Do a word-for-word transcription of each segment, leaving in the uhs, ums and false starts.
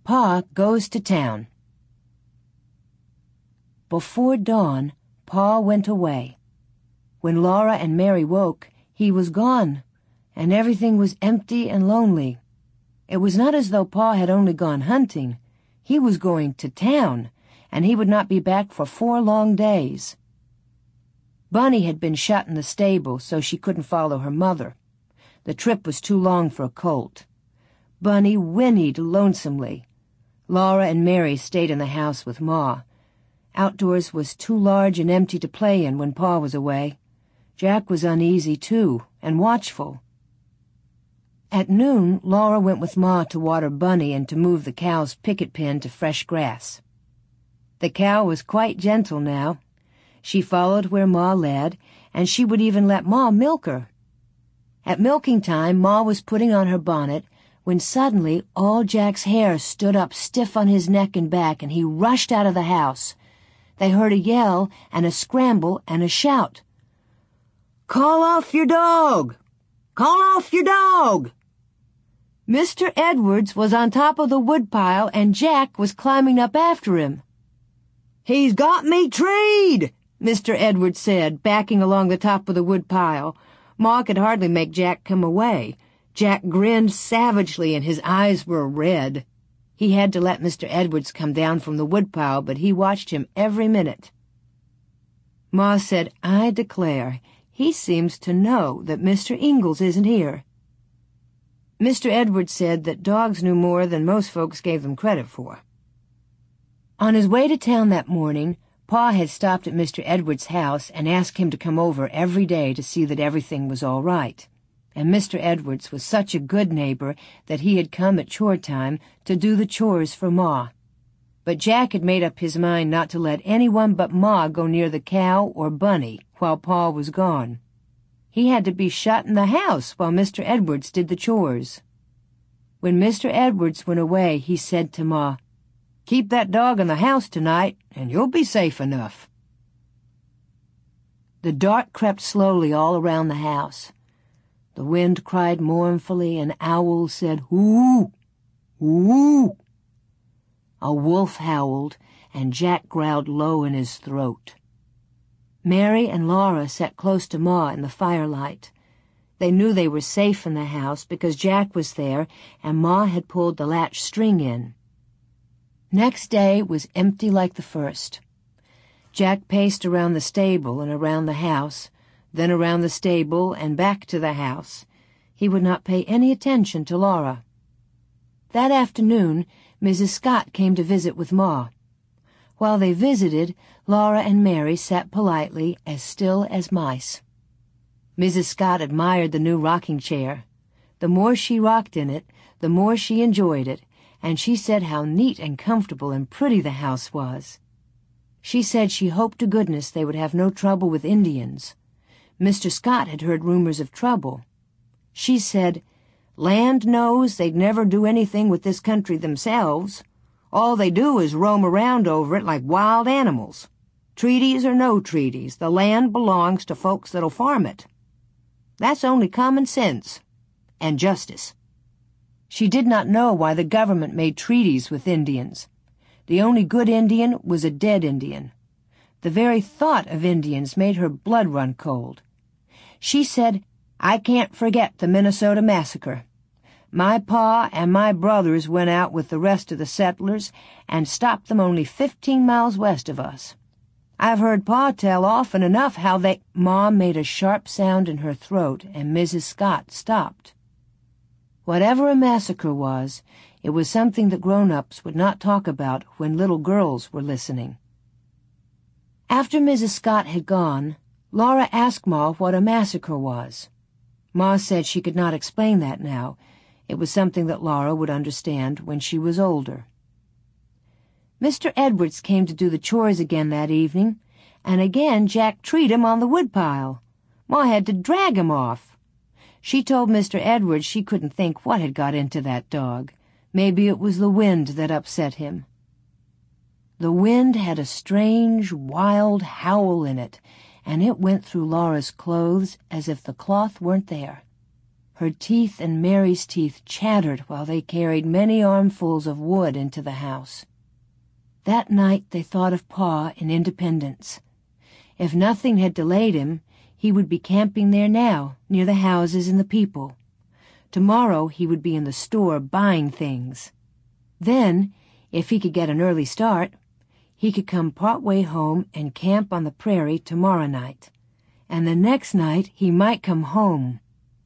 Pa Goes to Town. Before dawn, Pa went away. When Laura and Mary woke, he was gone, and everything was empty and lonely. It was not as though Pa had only gone hunting. He was going to town, and he would not be back for four long days. Bunny had been shut in the stable so she couldn't follow her mother. The trip was too long for a colt. Bunny whinnied lonesomely. Laura and Mary stayed in the house with Ma. Outdoors was too large and empty to play in when Pa was away. Jack was uneasy, too, and watchful. At noon, Laura went with Ma to water Bunny and to move the cow's picket pen to fresh grass. The cow was quite gentle now. She followed where Ma led, and she would even let Ma milk her. At milking time, Ma was putting on her bonnet when suddenly all Jack's hair stood up stiff on his neck and back, and he rushed out of the house. They heard a yell and a scramble and a shout. "Call off your dog! Call off your dog!" Mister Edwards was on top of the woodpile, and Jack was climbing up after him. "He's got me treed!" Mister Edwards said, backing along the top of the woodpile. Ma could hardly make Jack come away. Jack grinned savagely, and his eyes were red. He had to let Mister Edwards come down from the woodpile, but he watched him every minute. Ma said, "I declare, he seems to know that Mister Ingalls isn't here." Mister Edwards said that dogs knew more than most folks gave them credit for. On his way to town that morning, Pa had stopped at Mister Edwards' house and asked him to come over every day to see that everything was all right. And Mister Edwards was such a good neighbor that he had come at chore time to do the chores for Ma. But Jack had made up his mind not to let anyone but Ma go near the cow or Bunny while Pa was gone. He had to be shut in the house while Mister Edwards did the chores. When Mister Edwards went away, he said to Ma, "Keep that dog in the house tonight, and you'll be safe enough." The dark crept slowly all around the house. The wind cried mournfully, and owls said, "Hoo! Hoo!" A wolf howled, and Jack growled low in his throat. Mary and Laura sat close to Ma in the firelight. They knew they were safe in the house because Jack was there, and Ma had pulled the latch string in. Next day was empty like the first. Jack paced around the stable and around the house, then around the stable and back to the house. He would not pay any attention to Laura. That afternoon, Missus Scott came to visit with Ma. While they visited, Laura and Mary sat politely, as still as mice. Missus Scott admired the new rocking chair. The more she rocked in it, the more she enjoyed it, and she said how neat and comfortable and pretty the house was. She said she hoped to goodness they would have no trouble with Indians. Mister Scott had heard rumors of trouble. She said, "Land knows they'd never do anything with this country themselves. All they do is roam around over it like wild animals. Treaties or no treaties, the land belongs to folks that'll farm it. That's only common sense and justice." She did not know why the government made treaties with Indians. The only good Indian was a dead Indian. The very thought of Indians made her blood run cold. She said, "I can't forget the Minnesota Massacre. My pa and my brothers went out with the rest of the settlers and stopped them only fifteen miles west of us. I've heard Pa tell often enough how they—" Ma made a sharp sound in her throat, and Missus Scott stopped. Whatever a massacre was, it was something that grown-ups would not talk about when little girls were listening. After Missus Scott had gone, Laura asked Ma what a massacre was. Ma said she could not explain that now. It was something that Laura would understand when she was older. Mister Edwards came to do the chores again that evening, and again Jack treed him on the woodpile. Ma had to drag him off. She told Mister Edwards she couldn't think what had got into that dog. Maybe it was the wind that upset him. The wind had a strange, wild howl in it, and it went through Laura's clothes as if the cloth weren't there. Her teeth and Mary's teeth chattered while they carried many armfuls of wood into the house. That night they thought of Pa and Independence. If nothing had delayed him, he would be camping there now, near the houses and the people. Tomorrow he would be in the store buying things. Then, if he could get an early start, he could come part way home and camp on the prairie tomorrow night. And the next night he might come home.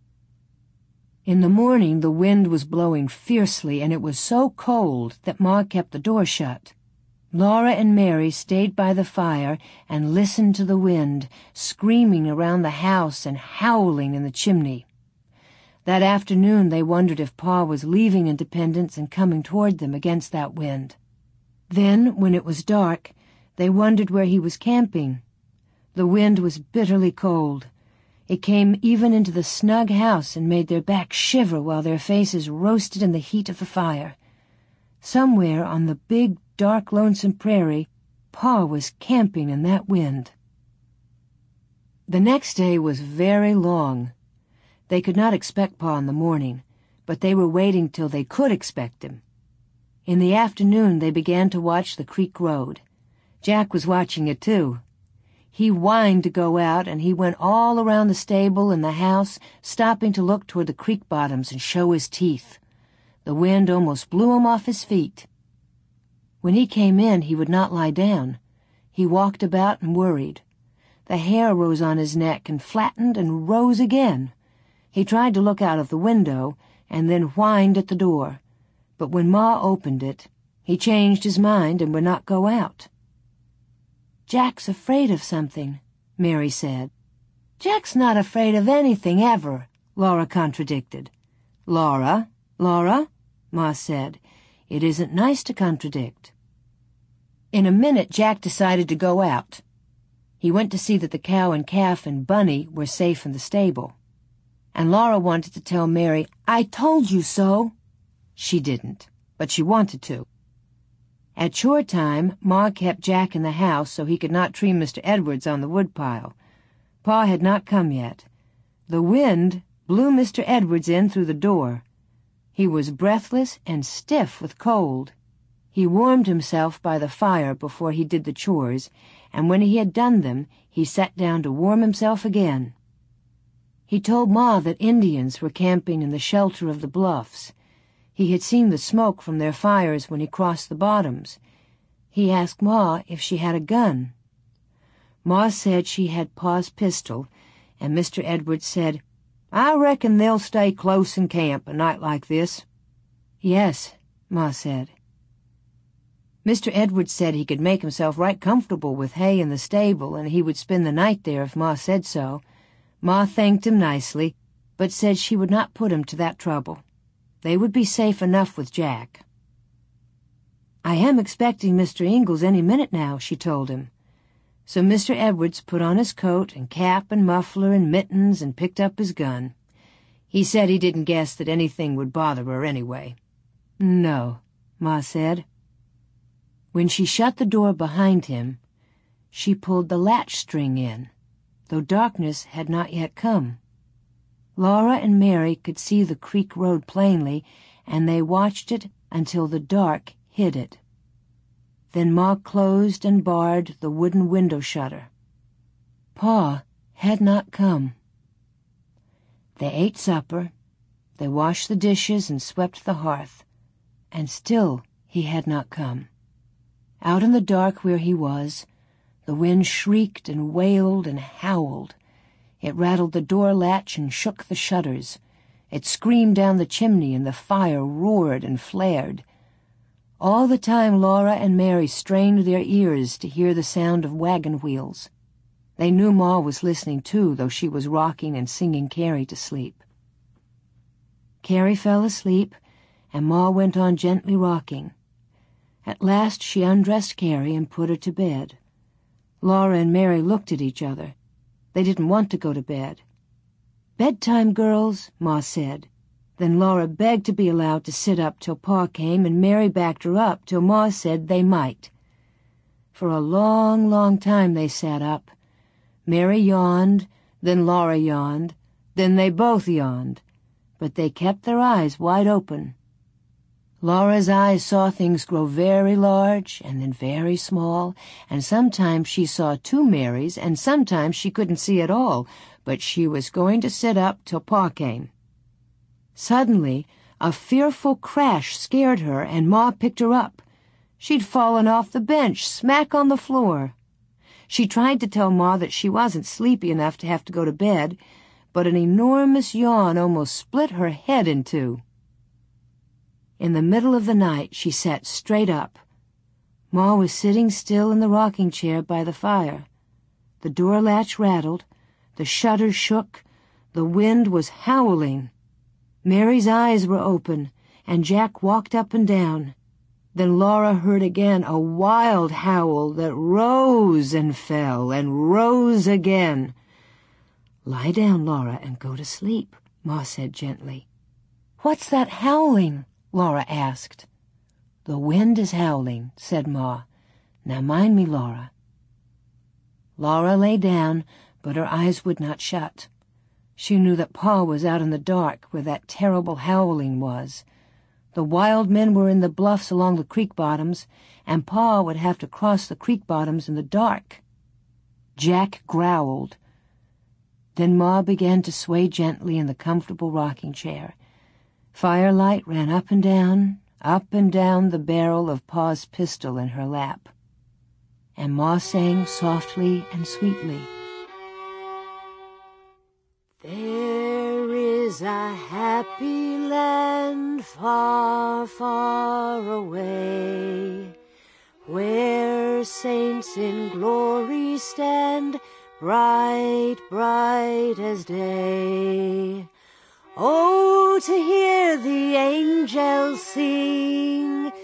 In the morning the wind was blowing fiercely, and it was so cold that Ma kept the door shut. Laura and Mary stayed by the fire and listened to the wind, screaming around the house and howling in the chimney. That afternoon they wondered if Pa was leaving Independence and coming toward them against that wind. Then, when it was dark, they wondered where he was camping. The wind was bitterly cold. It came even into the snug house and made their backs shiver while their faces roasted in the heat of the fire. Somewhere on the big, dark, lonesome prairie, Pa was camping in that wind. The next day was very long. They could not expect Pa in the morning, but they were waiting till they could expect him. In the afternoon they began to watch the creek road. Jack was watching it too. He whined to go out, and he went all around the stable and the house, stopping to look toward the creek bottoms and show his teeth. The wind almost blew him off his feet. When he came in, he would not lie down. He walked about and worried. The hair rose on his neck and flattened and rose again. He tried to look out of the window and then whined at the door. But when Ma opened it, he changed his mind and would not go out. "Jack's afraid of something," Mary said. "Jack's not afraid of anything ever," Laura contradicted. "Laura, Laura," Ma said, "it isn't nice to contradict." In a minute Jack decided to go out. He went to see that the cow and calf and Bunny were safe in the stable. And Laura wanted to tell Mary, "I told you so." She didn't, but she wanted to. At chore time, Ma kept Jack in the house so he could not tree Mister Edwards on the woodpile. Pa had not come yet. The wind blew Mister Edwards in through the door. He was breathless and stiff with cold. He warmed himself by the fire before he did the chores, and when he had done them, he sat down to warm himself again. He told Ma that Indians were camping in the shelter of the bluffs. He had seen the smoke from their fires when he crossed the bottoms. He asked Ma if she had a gun. Ma said she had Pa's pistol, and Mister Edwards said, "I reckon they'll stay close in camp a night like this." "Yes," Ma said. Mister Edwards said he could make himself right comfortable with hay in the stable, and he would spend the night there if Ma said so. Ma thanked him nicely, but said she would not put him to that trouble. They would be safe enough with Jack. "I am expecting Mister Ingalls any minute now," she told him. So Mister Edwards put on his coat and cap and muffler and mittens and picked up his gun. He said he didn't guess that anything would bother her anyway. "No," Ma said. When she shut the door behind him, she pulled the latch string in, though darkness had not yet come. Laura and Mary could see the creek road plainly, and they watched it until the dark hid it. Then Ma closed and barred the wooden window shutter. Pa had not come. They ate supper, they washed the dishes and swept the hearth, and still he had not come. Out in the dark where he was, the wind shrieked and wailed and howled. It rattled the door latch and shook the shutters. It screamed down the chimney, and the fire roared and flared. All the time Laura and Mary strained their ears to hear the sound of wagon wheels. They knew Ma was listening too, though she was rocking and singing Carrie to sleep. Carrie fell asleep, and Ma went on gently rocking. At last she undressed Carrie and put her to bed. Laura and Mary looked at each other. They didn't want to go to bed. "Bedtime, girls," Ma said. Then Laura begged to be allowed to sit up till Pa came, and Mary backed her up till Ma said they might. For a long, long time they sat up. Mary yawned, then Laura yawned, then they both yawned. but they kept their eyes wide open. Laura's eyes saw things grow very large and then very small, and sometimes she saw two Marys, and sometimes she couldn't see at all, but she was going to sit up till Pa came. Suddenly, a fearful crash scared her, and Ma picked her up. She'd fallen off the bench, smack on the floor. She tried to tell Ma that she wasn't sleepy enough to have to go to bed, but an enormous yawn almost split her head in two. In the middle of the night, she sat straight up. Ma was sitting still in the rocking chair by the fire. The door latch rattled, the shutters shook, the wind was howling. Mary's eyes were open, and Jack walked up and down. Then Laura heard again a wild howl that rose and fell and rose again. "Lie down, Laura, and go to sleep," Ma said gently. "What's that howling?" Laura asked. "The wind is howling," said Ma. "Now mind me, Laura." Laura lay down, but her eyes would not shut. She knew that Pa was out in the dark where that terrible howling was. The wild men were in the bluffs along the creek bottoms, and Pa would have to cross the creek bottoms in the dark. Jack growled. Then Ma began to sway gently in the comfortable rocking chair. Firelight ran up and down, up and down the barrel of Pa's pistol in her lap. And Ma sang softly and sweetly. "There is a happy land far, far away, where saints in glory stand, bright, bright as day. Oh, to hear the angels sing,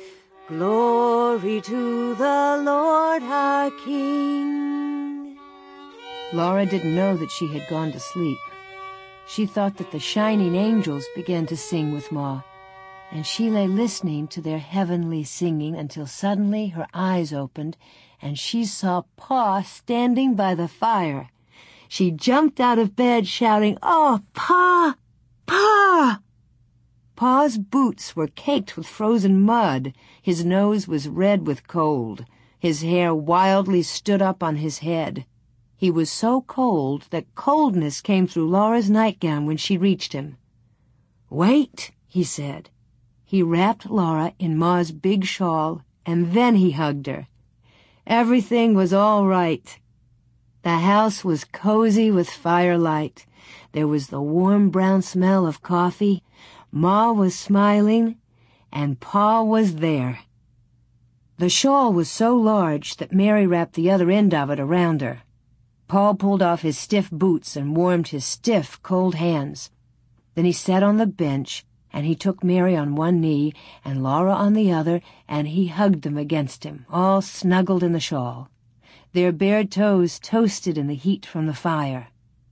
glory to the Lord our King." Laura didn't know that she had gone to sleep. She thought that the shining angels began to sing with Ma, and she lay listening to their heavenly singing until suddenly her eyes opened, and she saw Pa standing by the fire. She jumped out of bed, shouting, "Oh, Pa! Pa!" Pa's boots were caked with frozen mud. His nose was red with cold. His hair wildly stood up on his head. He was so cold that coldness came through Laura's nightgown when she reached him. "Wait," he said. He wrapped Laura in Ma's big shawl, and then he hugged her. Everything was all right. The house was cozy with firelight. There was the warm brown smell of coffee. Ma was smiling, and Pa was there. The shawl was so large that Mary wrapped the other end of it around her. Pa pulled off his stiff boots and warmed his stiff, cold hands. Then he sat on the bench, and he took Mary on one knee and Laura on the other, and he hugged them against him, all snuggled in the shawl. Their bare toes toasted in the heat from the fire.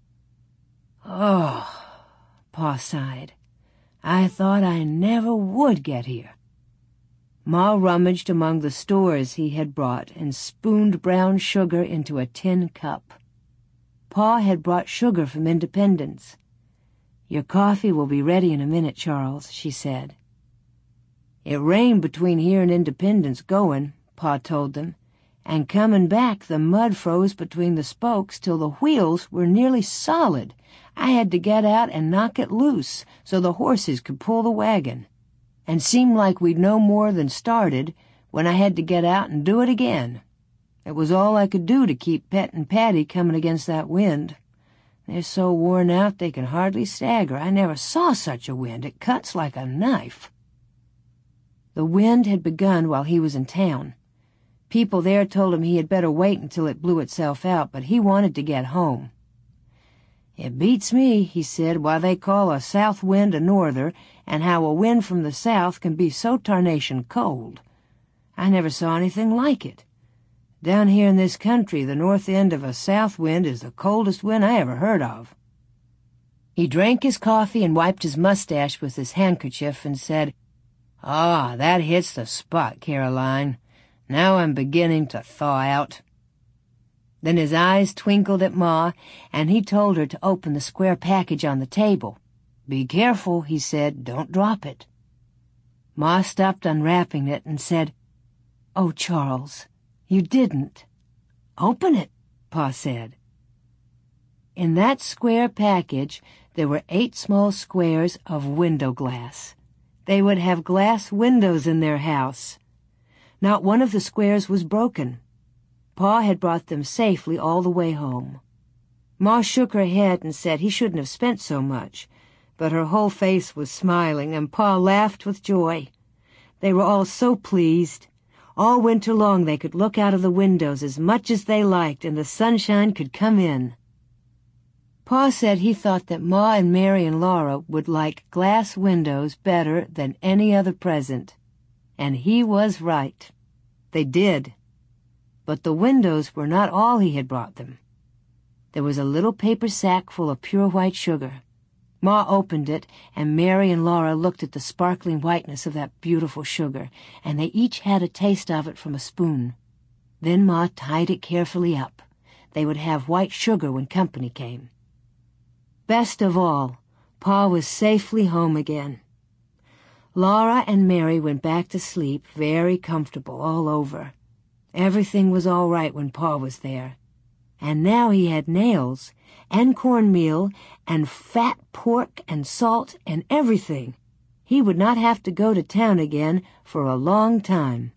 "Oh," Pa sighed, "I thought I never would get here." Ma rummaged among the stores he had brought and spooned brown sugar into a tin cup. Pa had brought sugar from Independence. "Your coffee will be ready in a minute, Charles," she said. "It rained between here and Independence going," Pa told them, "and coming back the mud froze between the spokes till the wheels were nearly solid. I had to get out and knock it loose so the horses could pull the wagon. And seemed like we'd no more than started when I had to get out and do it again. It was all I could do to keep Pet and Patty coming against that wind. They're so worn out they can hardly stagger. I never saw such a wind. It cuts like a knife." The wind had begun while he was in town. People there told him he had better wait until it blew itself out, but he wanted to get home. "It beats me," he said, "why they call a south wind a norther, and how a wind from the south can be so tarnation cold. I never saw anything like it. Down here in this country, the north end of a south wind is the coldest wind I ever heard of." He drank his coffee and wiped his mustache with his handkerchief and said, "Ah, that hits the spot, Caroline. Now I'm beginning to thaw out." Then his eyes twinkled at Ma, and he told her to open the square package on the table. "Be careful," he said. "Don't drop it." Ma stopped unwrapping it and said, "Oh, Charles, you didn't." "Open it," Pa said. In that square package, there were eight small squares of window glass. They would have glass windows in their house. Not one of the squares was broken. Pa had brought them safely all the way home. Ma shook her head and said he shouldn't have spent so much, but her whole face was smiling, and Pa laughed with joy. They were all so pleased. All winter long they could look out of the windows as much as they liked, and the sunshine could come in. Pa said he thought that Ma and Mary and Laura would like glass windows better than any other present. And he was right. They did. But the windows were not all he had brought them. There was a little paper sack full of pure white sugar. Ma opened it, and Mary and Laura looked at the sparkling whiteness of that beautiful sugar, and they each had a taste of it from a spoon. Then Ma tied it carefully up. They would have white sugar when company came. Best of all, Pa was safely home again. Laura and Mary went back to sleep very comfortable all over. Everything was all right when Pa was there. And now he had nails, and cornmeal, and fat pork, and salt, and everything. He would not have to go to town again for a long time.